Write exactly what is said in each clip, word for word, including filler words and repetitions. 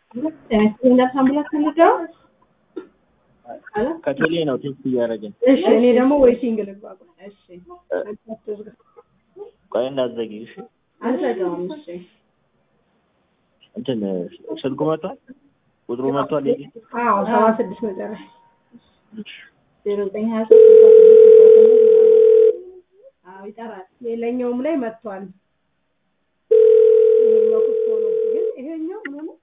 ጤና ሳምብላ ከልጋው አላ ከቴሌ ነው ቴክስት እያደረገኝ። እሺ እኔ ደግሞ ዌይቲንግ ልግባ። እሺ ቆይ እንዳትዘጊ እሺ። አልዘጋውም። እሺ እንትን ስልኩ መጥቷል፣ ቁጥሩ መጥቷል። ይሄ አዎ ሰባ ስድስት መጨረሻ ዜሮ ዘጠኝ ሀያ ሶስት አዎ ይጠራል። ሌላኛውም ላይ መጥቷል። ይሄኛው ክፍት ሆኖ ግን ይሄኛው ምን ነው?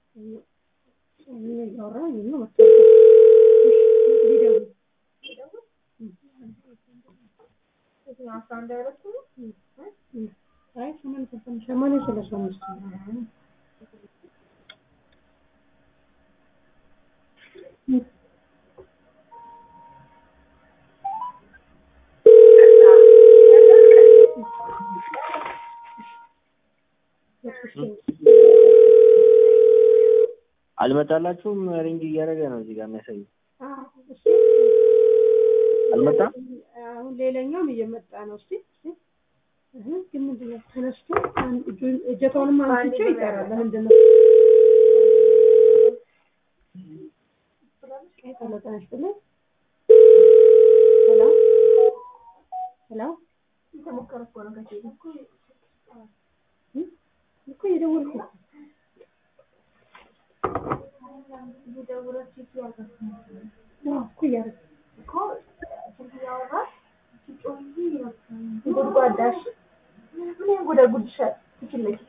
ይሄ ያወራ ነው መጥቷል። ቪዲዮ እዚህ አሳንዳ ያረኩ አይ ሰማን ተፈን ሰማን ስለሰማን አልመጣላችሁም? ሪንግ እያደረገ ነው እዚህ ጋር የሚያሳየው። አዎ እሺ አልመጣም። አሁን ሌላኛውም እየመጣ ነው። እስቲ እህ ግን ምንድን ነው ተነስቶ እጀታውንም አንስቼ ይጠራል። ምንድን ነው ከይ ተለጣሽ ብለ ሄሎ ሄሎ ተሞከረኩ ነው ከዚህ እኮ እኮ የደወልኩ የደወልኩ ሲያልኩ ነው እኮ ያረ እኮ ሲያወራ ሲጮህ ጉድጓዳሽ ምን ጉዳ ጉድሻ ትችላለች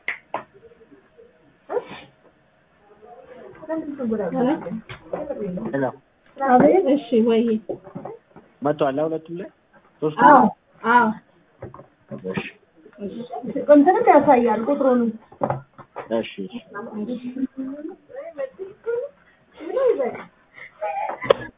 ሄሎ አቤት። እሺ ወይ መጥቷል ሁለቱም ላይ ሶስት አዎ አዎ እሺ እሺ እንትንም ያሳያል ቁጥሩን። እሺ